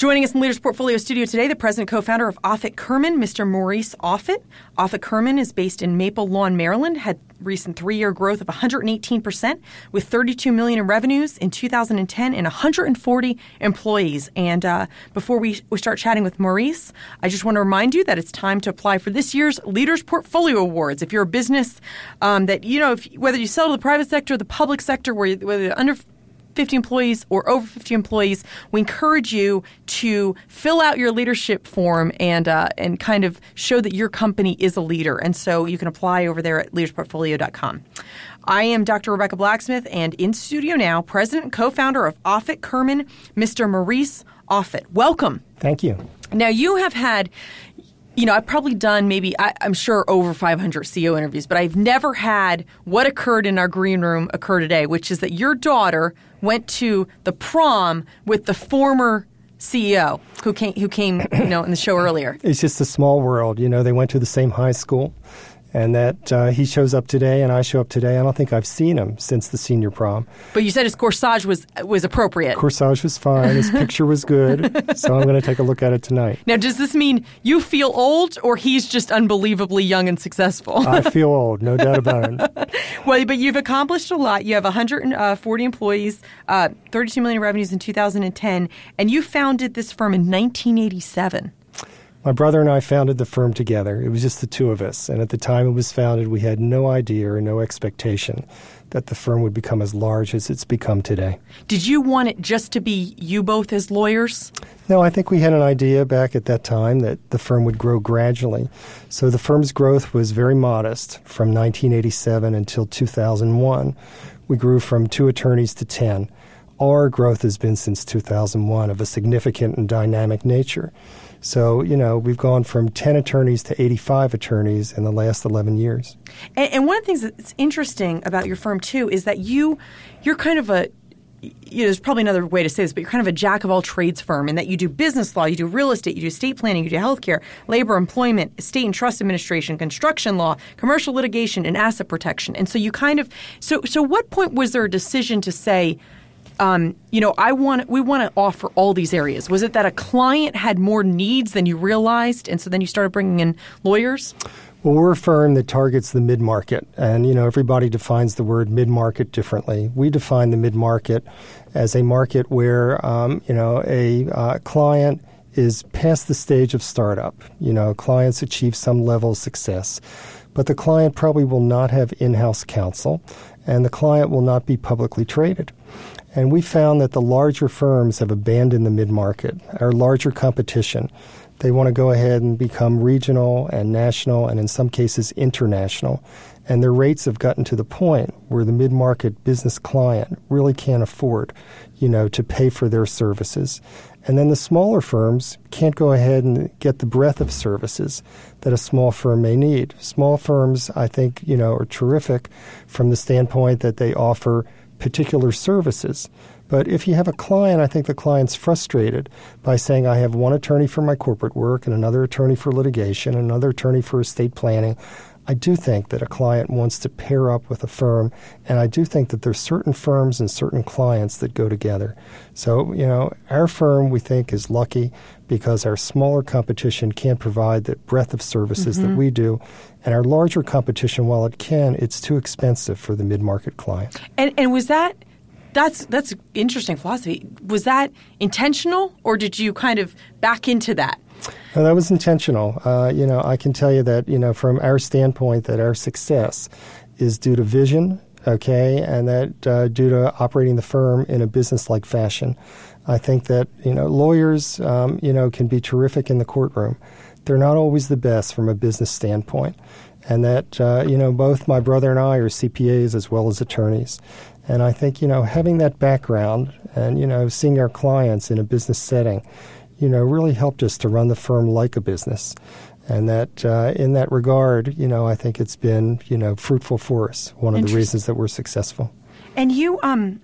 Joining us in Leaders Portfolio Studio today, the president and co-founder of Offutt Kerman, Mr. Maurice Offutt. Offutt Kerman is based in Maple Lawn, Maryland, had recent 3-year growth of 118% with $32 million in revenues in 2010 and 140 employees. And before we start chatting with Maurice, I just want to remind you that it's time to apply for this year's Leaders Portfolio Awards. If you're a business that, whether you sell to the private sector or the public sector, whether you're under 50 employees or over 50 employees, we encourage you to fill out your leadership form and kind of show that your company is a leader. And so you can apply over there at leadersportfolio.com. I am Dr. Rebecca Blacksmith, and in studio now, president and co-founder of Offutt Kerman, Mr. Maurice Offutt. Welcome. Thank you. Now, you have had... I've probably done I'm sure over 500 CEO interviews, but I've never had what occurred in our green room occur today, which is that your daughter went to the prom with the former CEO who came in the show earlier. It's just a small world. They went to the same high school. And that he shows up today and I show up today. I don't think I've seen him since the senior prom. But you said his corsage was appropriate. Corsage was fine. His picture was good. So I'm going to take a look at it tonight. Now, does this mean you feel old or he's just unbelievably young and successful? I feel old, no doubt about it. Well, but you've accomplished a lot. You have 140 employees, 32 million revenues in 2010, and you founded this firm in 1987. My brother and I founded the firm together. It was just the two of us. And at the time it was founded, we had no idea or no expectation that the firm would become as large as it's become today. Did you want it just to be you both as lawyers? No, I think we had an idea back at that time that the firm would grow gradually. So the firm's growth was very modest from 1987 until 2001. We grew from 2 attorneys to 10. Our growth has been since 2001 of a significant and dynamic nature. So, we've gone from 10 attorneys to 85 attorneys in the last 11 years. And one of the things that's interesting about your firm, too, is that you're kind of there's probably another way to say this, but you're kind of a jack-of-all-trades firm in that you do business law, you do real estate, you do estate planning, you do healthcare, labor, employment, estate and trust administration, construction law, commercial litigation, and asset protection. And so you kind of – so what point was there a decision to say – we want to offer all these areas? Was it that a client had more needs than you realized, and so then you started bringing in lawyers? Well, we're a firm that targets the mid-market, and, everybody defines the word mid-market differently. We define the mid-market as a market where, a client is past the stage of startup. Clients achieve some level of success, but the client probably will not have in-house counsel, and the client will not be publicly traded. And we found that the larger firms have abandoned the mid-market, our larger competition. They want to go ahead and become regional and national and in some cases international. And their rates have gotten to the point where the mid-market business client really can't afford, to pay for their services. And then the smaller firms can't go ahead and get the breadth of services that a small firm may need. Small firms, I think, are terrific from the standpoint that they offer particular services. But if you have a client, I think the client's frustrated by saying, I have one attorney for my corporate work and another attorney for litigation, and another attorney for estate planning. I do think that a client wants to pair up with a firm, and I do think that there's certain firms and certain clients that go together. So, our firm, we think, is lucky because our smaller competition can't provide the breadth of services that we do. And our larger competition, while it can, it's too expensive for the mid-market client. And was that's interesting philosophy. Was that intentional, or did you kind of back into that? No, that was intentional. I can tell you that, from our standpoint, that our success is due to vision, and that due to operating the firm in a business-like fashion. I think that, lawyers, can be terrific in the courtroom. They're not always the best from a business standpoint. And that, both my brother and I are CPAs as well as attorneys. And I think, having that background and, seeing our clients in a business setting, really helped us to run the firm like a business. And that in that regard, I think it's been, fruitful for us, one of the reasons that we're successful. And you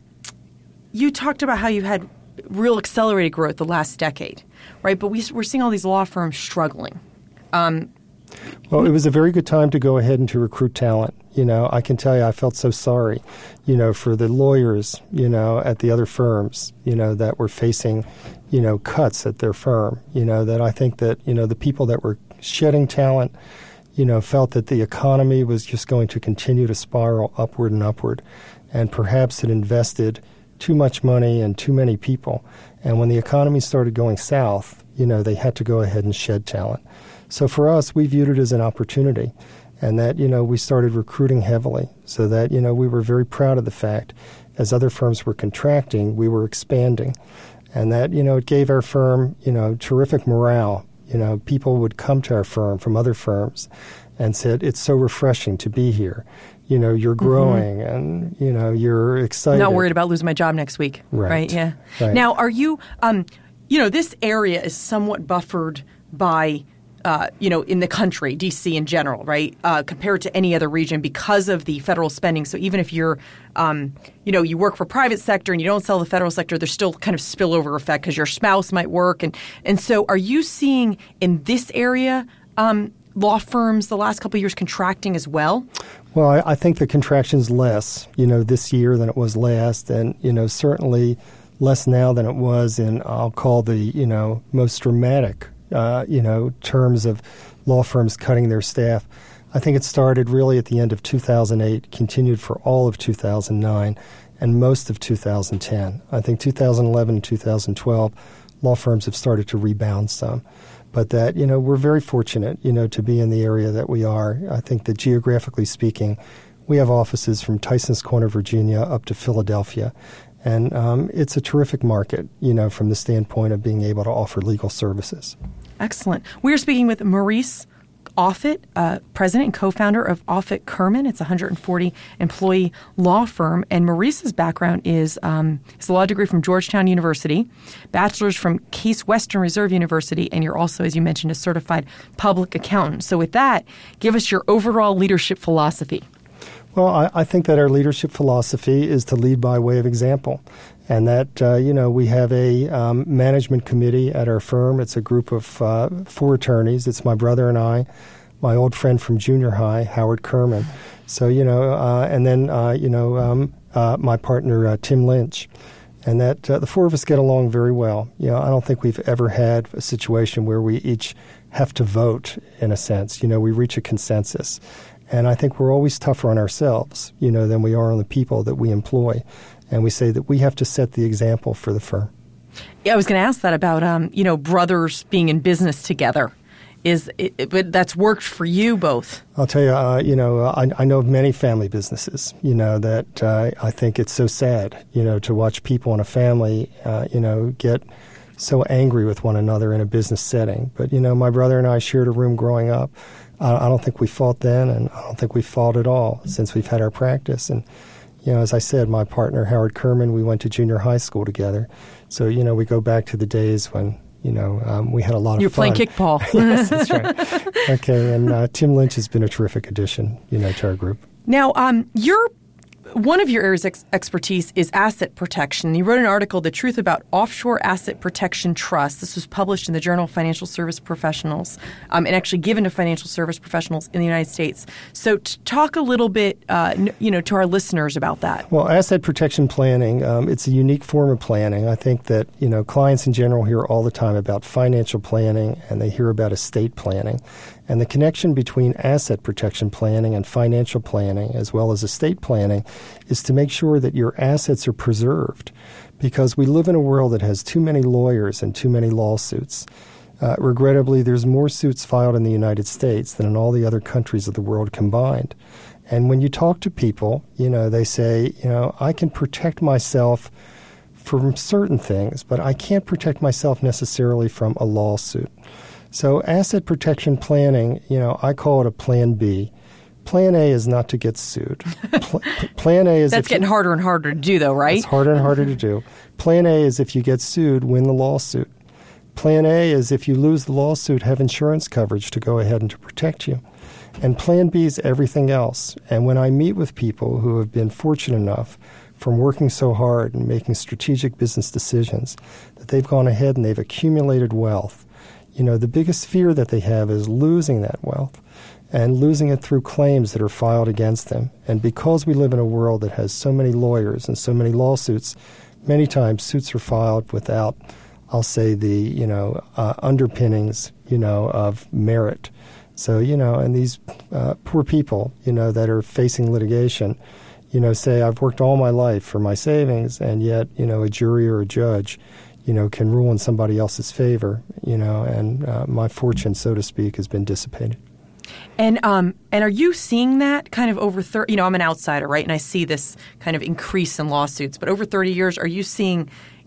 talked about how you had real accelerated growth the last decade, right? But we're seeing all these law firms struggling. Well, it was a very good time to go ahead and to recruit talent. I can tell you I felt so sorry, for the lawyers, at the other firms, that were facing, cuts at their firm, that I think that, the people that were shedding talent, felt that the economy was just going to continue to spiral upward and upward. And perhaps it invested too much money and too many people. And when the economy started going south, they had to go ahead and shed talent. So for us, we viewed it as an opportunity. And that, we started recruiting heavily so that, we were very proud of the fact as other firms were contracting, we were expanding. And that, it gave our firm, terrific morale. People would come to our firm from other firms and said, it's so refreshing to be here. You're growing and, you're excited. Not worried about losing my job next week. Right? Yeah. Right. Now, are you, this area is somewhat buffered by in the country, D.C. in general, right, compared to any other region because of the federal spending. So even if you're, you work for private sector and you don't sell the federal sector, there's still kind of spillover effect because your spouse might work. And so are you seeing in this area law firms the last couple of years contracting as well? Well, I think the contraction's less, this year than it was last. And, certainly less now than it was in, I'll call the, most dramatic terms of law firms cutting their staff. I think it started really at the end of 2008, continued for all of 2009, and most of 2010. I think 2011 and 2012, law firms have started to rebound some. But that, we're very fortunate, to be in the area that we are. I think that geographically speaking, we have offices from Tysons Corner, Virginia, up to Philadelphia. And it's a terrific market, from the standpoint of being able to offer legal services. Excellent. We are speaking with Maurice Offutt, president and co-founder of Offutt Kerman. It's a 140-employee law firm. And Maurice's background is a law degree from Georgetown University, bachelor's from Case Western Reserve University, and you're also, as you mentioned, a certified public accountant. So with that, give us your overall leadership philosophy. Well, I think that our leadership philosophy is to lead by way of example. And that, we have a management committee at our firm. It's a group of 4 attorneys. It's my brother and I, my old friend from junior high, Howard Kerman. So, and then, my partner, Tim Lynch. And that the 4 of us get along very well. I don't think we've ever had a situation where we each have to vote, in a sense. We reach a consensus. And I think we're always tougher on ourselves, than we are on the people that we employ. And we say that we have to set the example for the firm. Yeah, I was going to ask that about, brothers being in business together. But that's worked for you both. I'll tell you, I know of many family businesses, that I think it's so sad, to watch people in a family, get so angry with one another in a business setting. But, my brother and I shared a room growing up. I don't think we fought then, and I don't think we fought at all since we've had our practice. And, as I said, my partner, Howard Kerman, we went to junior high school together. So, we go back to the days when, we had a lot of fun. You were playing kickball. Yes, that's right. Okay, and Tim Lynch has been a terrific addition, to our group. Now, one of your areas of expertise is asset protection. You wrote an article, The Truth About Offshore Asset Protection Trusts. This was published in the Journal of Financial Service Professionals and actually given to financial service professionals in the United States. So talk a little bit, to our listeners about that. Well, asset protection planning, it's a unique form of planning. I think that, clients in general hear all the time about financial planning and they hear about estate planning. And the connection between asset protection planning and financial planning, as well as estate planning, is to make sure that your assets are preserved. Because we live in a world that has too many lawyers and too many lawsuits. Regrettably, there's more suits filed in the United States than in all the other countries of the world combined. And when you talk to people, they say, I can protect myself from certain things, but I can't protect myself necessarily from a lawsuit. So asset protection planning, I call it a plan B. Plan A is not to get sued. Plan A is... That's getting harder and harder to do, though, right? It's harder and harder to do. Plan A is if you get sued, win the lawsuit. Plan A is if you lose the lawsuit, have insurance coverage to go ahead and to protect you. And Plan B is everything else. And when I meet with people who have been fortunate enough from working so hard and making strategic business decisions that they've gone ahead and they've accumulated wealth, the biggest fear that they have is losing that wealth and losing it through claims that are filed against them. And because we live in a world that has so many lawyers and so many lawsuits, many times suits are filed without, I'll say, the, underpinnings, of merit. So, and these poor people, that are facing litigation, say, I've worked all my life for my savings, and yet, a jury or a judge, can rule in somebody else's favor, and my fortune, so to speak, has been dissipated. And are you seeing that kind of over 30? I'm an outsider, right? And I see this kind of increase in lawsuits. But over 30 years, are you seeing,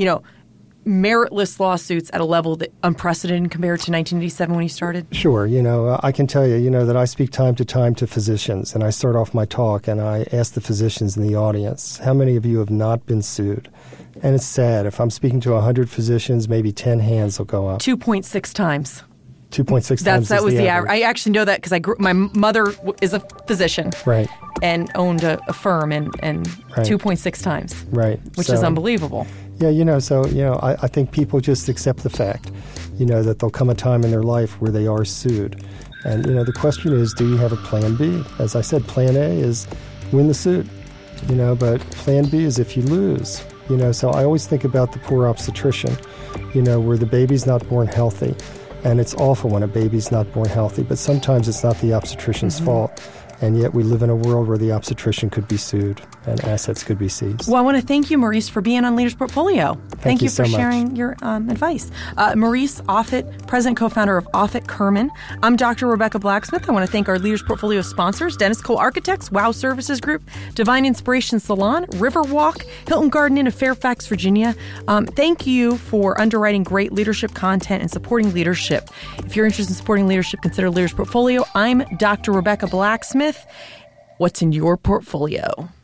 meritless lawsuits at a level that unprecedented compared to 1987 when you started? Sure. I can tell you, that I speak time to physicians, and I start off my talk and I ask the physicians in the audience, how many of you have not been sued? And it's sad. If I'm speaking to 100 physicians, maybe 10 hands will go up. 2.6 times. 2.6 times. That was the average. I actually know that because my mother is a physician, right, and owned a firm, and right. 2.6 times, right, which is unbelievable. Yeah, I think people just accept the fact, that there'll come a time in their life where they are sued, and the question is, do you have a plan B? As I said, plan A is win the suit, but plan B is if you lose. So I always think about the poor obstetrician, where the baby's not born healthy. And it's awful when a baby's not born healthy, but sometimes it's not the obstetrician's fault. And yet we live in a world where the obstetrician could be sued and assets could be seized. Well, I want to thank you, Maurice, for being on Leaders Portfolio. Thank you for so much. sharing your advice. Maurice Offutt, president, co-founder of Offutt Kerman. I'm Dr. Rebecca Blacksmith. I want to thank our Leaders Portfolio sponsors, Dennis Cole Architects, WOW Services Group, Divine Inspiration Salon, Riverwalk, Hilton Garden Inn of Fairfax, Virginia. Thank you for underwriting great leadership content and supporting leadership. If you're interested in supporting leadership, consider Leaders Portfolio. I'm Dr. Rebecca Blacksmith. What's in your portfolio?